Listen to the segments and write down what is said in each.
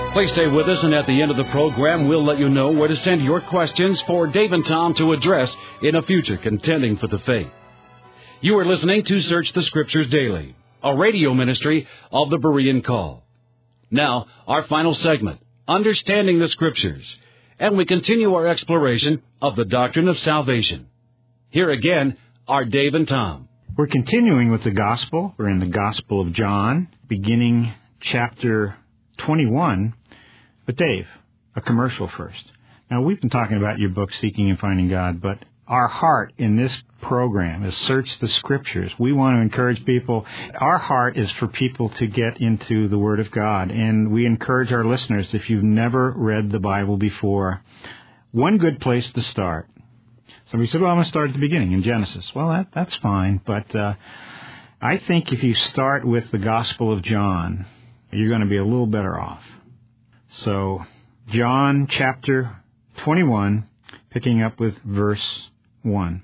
Please stay with us, and at the end of the program, we'll let you know where to send your questions for Dave and Tom to address in a future Contending for the Faith. You are listening to Search the Scriptures Daily, a radio ministry of the Berean Call. Now, our final segment, Understanding the Scriptures, and we continue our exploration of the doctrine of salvation. Here again are Dave and Tom. We're continuing with the Gospel. We're in the Gospel of John, beginning chapter 21. But Dave, a commercial first. Now, we've been talking about your book, Seeking and Finding God, but our heart in this program is Search the Scriptures. We want to encourage people. Our heart is for people to get into the Word of God, and we encourage our listeners, if you've never read the Bible before, one good place to start. Somebody said, well, I'm going to start at the beginning in Genesis. Well, that's fine, but I think if you start with the Gospel of John, you're going to be a little better off. So, John chapter 21, picking up with verse 1.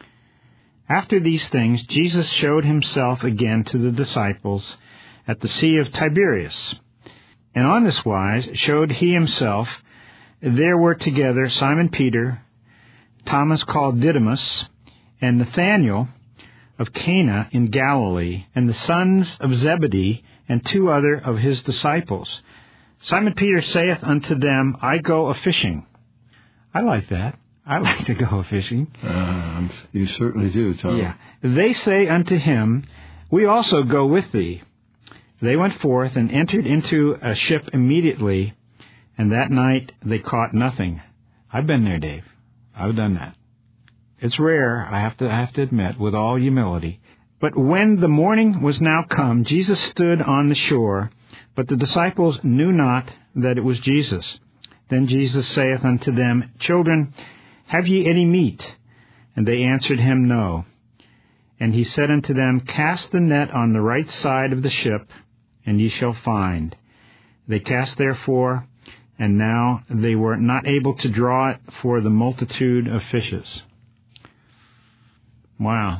After these things, Jesus showed himself again to the disciples at the Sea of Tiberias. And on this wise showed he himself. There were together Simon Peter, Thomas called Didymus, and Nathanael of Cana in Galilee, and the sons of Zebedee, and two other of his disciples. Simon Peter saith unto them, I go a-fishing. I like that. I like to go a-fishing. You certainly do, Tom. Yeah. They say unto him, we also go with thee. They went forth and entered into a ship immediately, and that night they caught nothing. I've been there, Dave. I've done that. It's rare, I have to admit, with all humility. But when the morning was now come, Jesus stood on the shore, but the disciples knew not that it was Jesus. Then Jesus saith unto them, Children, have ye any meat? And they answered him, No. And he said unto them, Cast the net on the right side of the ship, and ye shall find. They cast therefore, and now they were not able to draw it for the multitude of fishes. Wow.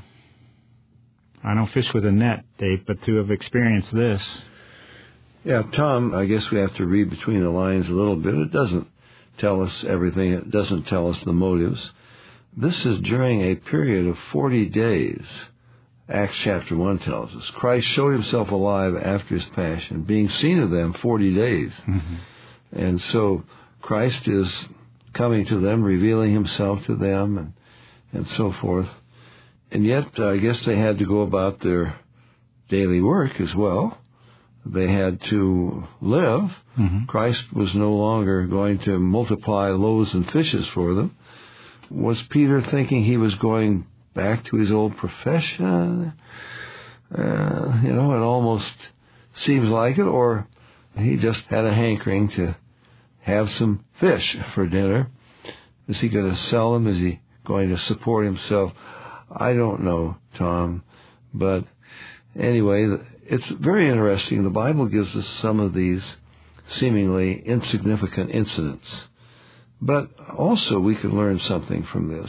I don't fish with a net, Dave, but to have experienced this. Yeah, Tom, I guess we have to read between the lines a little bit. It doesn't tell us everything. It doesn't tell us the motives. This is during a period of 40 days. Acts chapter 1 tells us. Christ showed himself alive after his passion, being seen of them 40 days. Mm-hmm. And so Christ is coming to them, revealing himself to them, and so forth. And yet, I guess they had to go about their daily work as well. They had to live. Mm-hmm. Christ was no longer going to multiply loaves and fishes for them. Was Peter thinking he was going back to his old profession? It almost seems like it. Or he just had a hankering to have some fish for dinner. Is he going to sell them? Is he going to support himself? I don't know, Tom. But anyway, it's very interesting. The Bible gives us some of these seemingly insignificant incidents. But also we can learn something from this.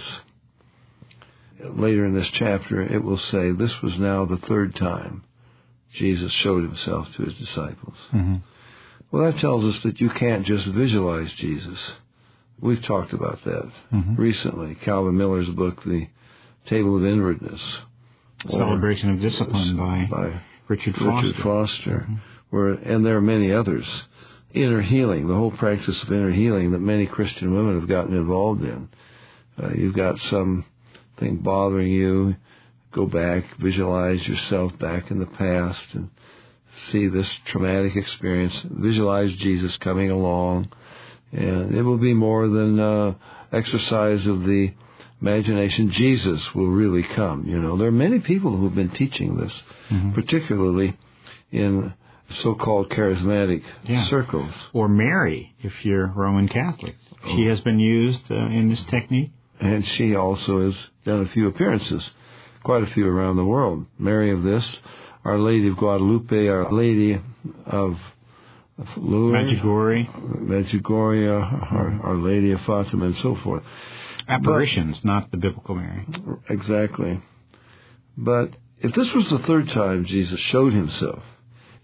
Later in this chapter, it will say, this was now the third time Jesus showed himself to his disciples. Mm-hmm. Well, that tells us that you can't just visualize Jesus. We've talked about that recently. Calvin Miller's book, The Table of Inwardness. Celebration of Discipline by Richard Foster. Mm-hmm. And there are many others. Inner healing, the whole practice of inner healing that many Christian women have gotten involved in. You've got something bothering you, go back, visualize yourself back in the past and see this traumatic experience. Visualize Jesus coming along, and it will be more than exercise of the imagination. Jesus will really come. There are many people who have been teaching this, particularly in so-called charismatic circles. Or Mary, if you're Roman Catholic. She has been used in this technique. And she also has done a few appearances, quite a few around the world. Mary of this, Our Lady of Guadalupe, Our Lady of Lourdes, Medjugorje, Our Lady of Fatima, and so forth. Apparitions, not the biblical Mary. Exactly. But if this was the third time Jesus showed himself,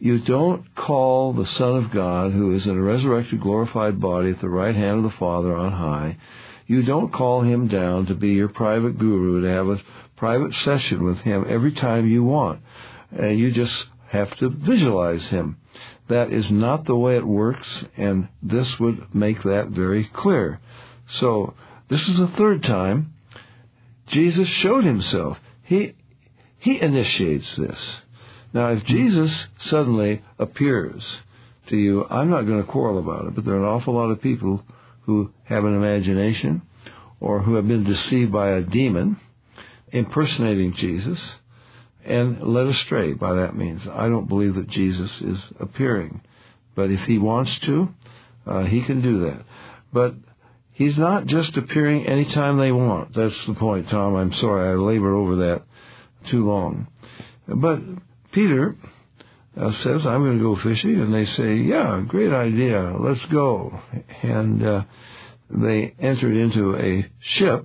You don't call the Son of God, who is in a resurrected, glorified body at the right hand of the Father on high, you don't call him down to be your private guru, to have a private session with him every time you want. And you just have to visualize him. That is not the way it works, and this would make that very clear. So, this is the third time Jesus showed himself. He initiates this. Now, if Jesus suddenly appears to you, I'm not going to quarrel about it, but there are an awful lot of people who have an imagination or who have been deceived by a demon impersonating Jesus and led astray by that means. I don't believe that Jesus is appearing. But if he wants to, he can do that. But he's not just appearing anytime they want. That's the point, Tom. I'm sorry I labored over that too long. But Peter says, I'm going to go fishing. And they say, yeah, great idea. Let's go. And they entered into a ship.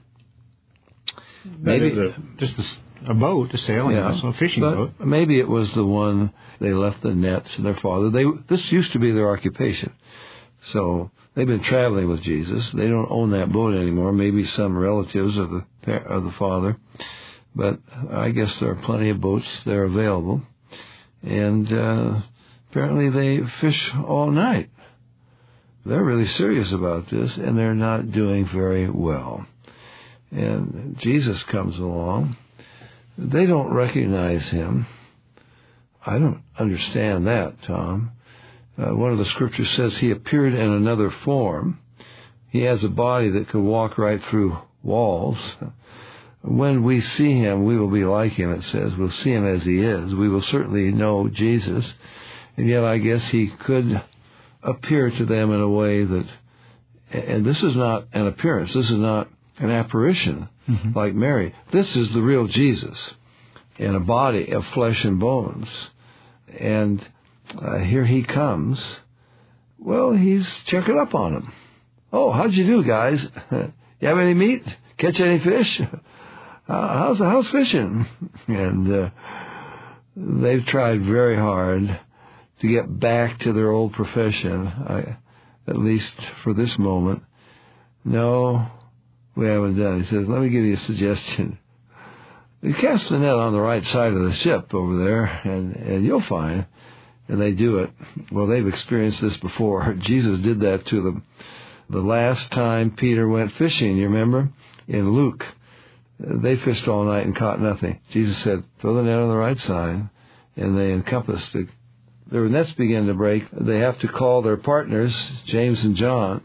Maybe just a boat, a sailing vessel, a fishing boat. Maybe it was the one they left the nets and their father. This used to be their occupation. So they've been traveling with Jesus. They don't own that boat anymore. Maybe some relatives of the father. But I guess there are plenty of boats there available. And apparently they fish all night. They're really serious about this, and they're not doing very well. And Jesus comes along. They don't recognize him. I don't understand that, Tom. One of the scriptures says he appeared in another form. He has a body that could walk right through walls. When we see him, we will be like him, it says. We'll see him as he is. We will certainly know Jesus. And yet I guess he could appear to them in a way that, and this is not an appearance. This is not an apparition like Mary. This is the real Jesus in a body of flesh and bones. And here he comes. Well, he's checking up on them. Oh, how'd you do, guys? You have any meat? Catch any fish? How's the house fishing? And they've tried very hard to get back to their old profession, at least for this moment. No, we haven't done it. He says, let me give you a suggestion. You cast the net on the right side of the ship over there, and you'll find. And they do it. Well, they've experienced this before. Jesus did that to them. The last time Peter went fishing, you remember? In Luke, they fished all night and caught nothing. Jesus said, throw the net on the right side, and they encompassed it. Their nets began to break. They have to call their partners, James and John,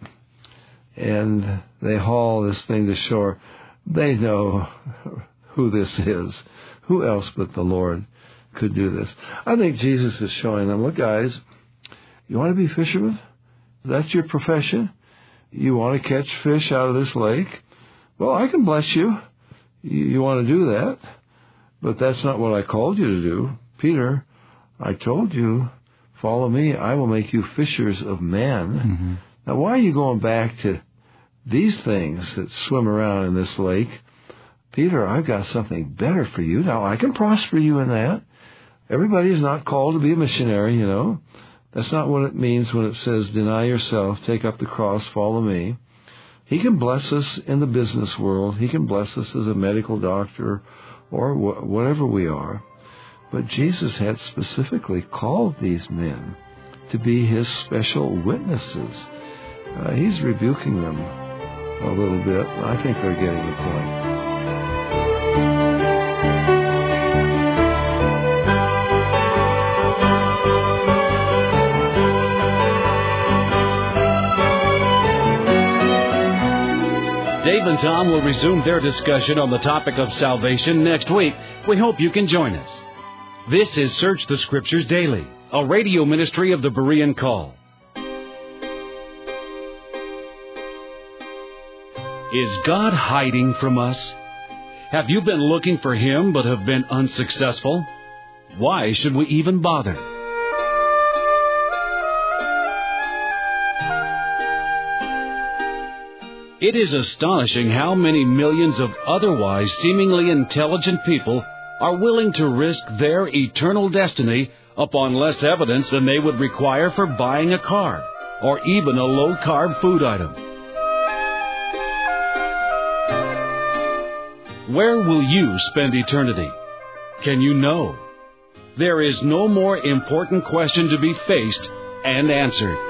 and they haul this thing to shore. They know who this is. Who else but the Lord could do this? I think Jesus is showing them, look, guys, you want to be fishermen? That's your profession? You want to catch fish out of this lake? Well, I can bless you. You want to do that? But that's not what I called you to do. Peter, I told you, follow me. I will make you fishers of men. Now, why are you going back to these things that swim around in this lake? Peter, I've got something better for you. Now, I can prosper you in that. Everybody is not called to be a missionary, you know. That's not what it means when it says, deny yourself, take up the cross, follow me. He can bless us in the business world. He can bless us as a medical doctor or whatever we are. But Jesus had specifically called these men to be his special witnesses. He's rebuking them a little bit. I think they're getting the point. Dave and Tom will resume their discussion on the topic of salvation next week. We hope you can join us. This is Search the Scriptures Daily, a radio ministry of the Berean Call. Is God hiding from us? Have you been looking for Him but have been unsuccessful? Why should we even bother? It is astonishing how many millions of otherwise seemingly intelligent people are willing to risk their eternal destiny upon less evidence than they would require for buying a car or even a low-carb food item. Where will you spend eternity? Can you know? There is no more important question to be faced and answered.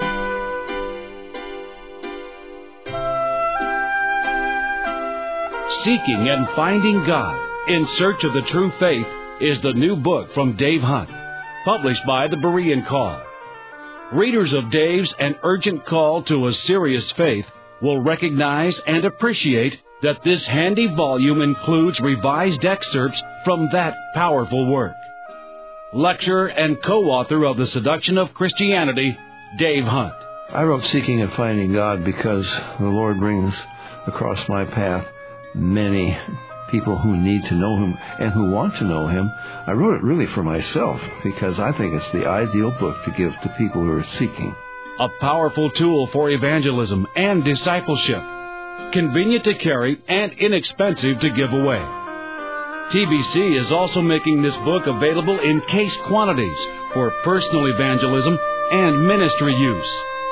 Seeking and Finding God in Search of the True Faith is the new book from Dave Hunt, published by the Berean Call. Readers of Dave's An Urgent Call to a Serious Faith will recognize and appreciate that this handy volume includes revised excerpts from that powerful work. Lecturer and co-author of The Seduction of Christianity, Dave Hunt. I wrote Seeking and Finding God because the Lord brings across my path many people who need to know Him and who want to know Him. I wrote it really for myself because I think it's the ideal book to give to people who are seeking. A powerful tool for evangelism and discipleship. Convenient to carry and inexpensive to give away. TBC is also making this book available in case quantities for personal evangelism and ministry use.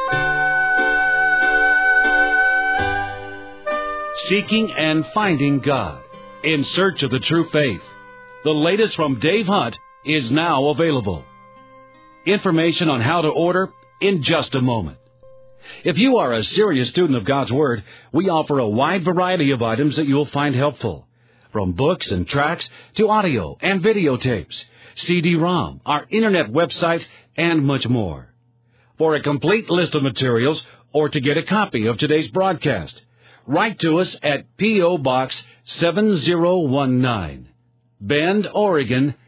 Seeking and Finding God in Search of the True Faith. The latest from Dave Hunt is now available. Information on how to order in just a moment. If you are a serious student of God's Word, we offer a wide variety of items that you'll find helpful. From books and tracts to audio and videotapes, CD-ROM, our internet website, and much more. For a complete list of materials or to get a copy of today's broadcast, write to us at P.O. Box 7019, Bend, Oregon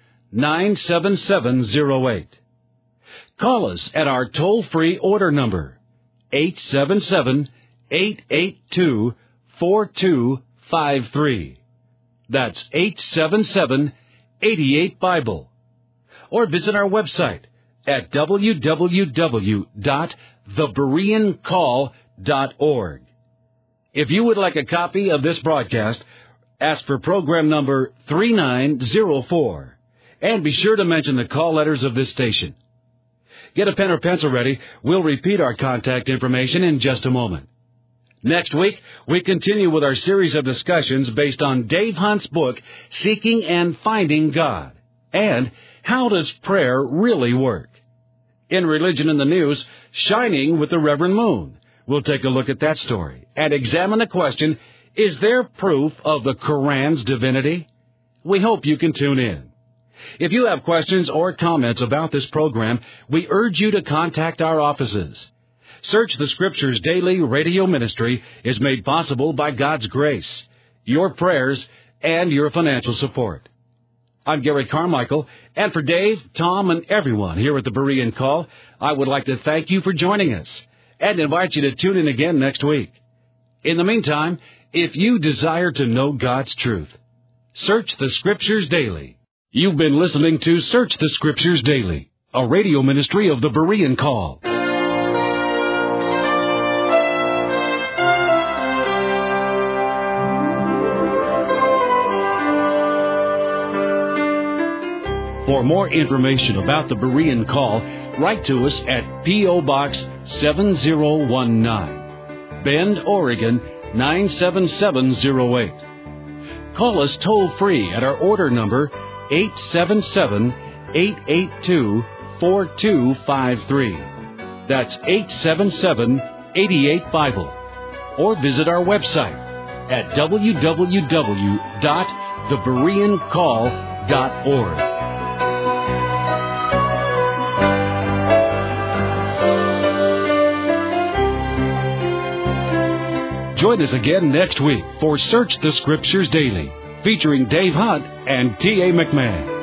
97708. Call us at our toll-free order number, 877-882-4253. That's 877-88-BIBLE. Or visit our website at www.thebereancall.org. If you would like a copy of this broadcast, ask for program number 3904. And be sure to mention the call letters of this station. Get a pen or pencil ready. We'll repeat our contact information in just a moment. Next week, we continue with our series of discussions based on Dave Hunt's book, Seeking and Finding God, and How Does Prayer Really Work? In Religion in the News, Shining with the Reverend Moon. We'll take a look at that story and examine the question, is there proof of the Quran's divinity? We hope you can tune in. If you have questions or comments about this program, we urge you to contact our offices. Search the Scriptures Daily Radio Ministry is made possible by God's grace, your prayers, and your financial support. I'm Gary Carmichael, and for Dave, Tom, and everyone here at the Berean Call, I would like to thank you for joining us and invite you to tune in again next week. In the meantime, if you desire to know God's truth, search the Scriptures daily. You've been listening to Search the Scriptures Daily, a radio ministry of the Berean Call. For more information about the Berean Call, write to us at P.O. Box 7019, Bend, Oregon 97708. Call us toll-free at our order number 877-882-4253. That's 877-88-BIBLE. Or visit our website at www.thebereancall.org. Join us again next week for Search the Scriptures Daily, featuring Dave Hunt and T.A. McMahon.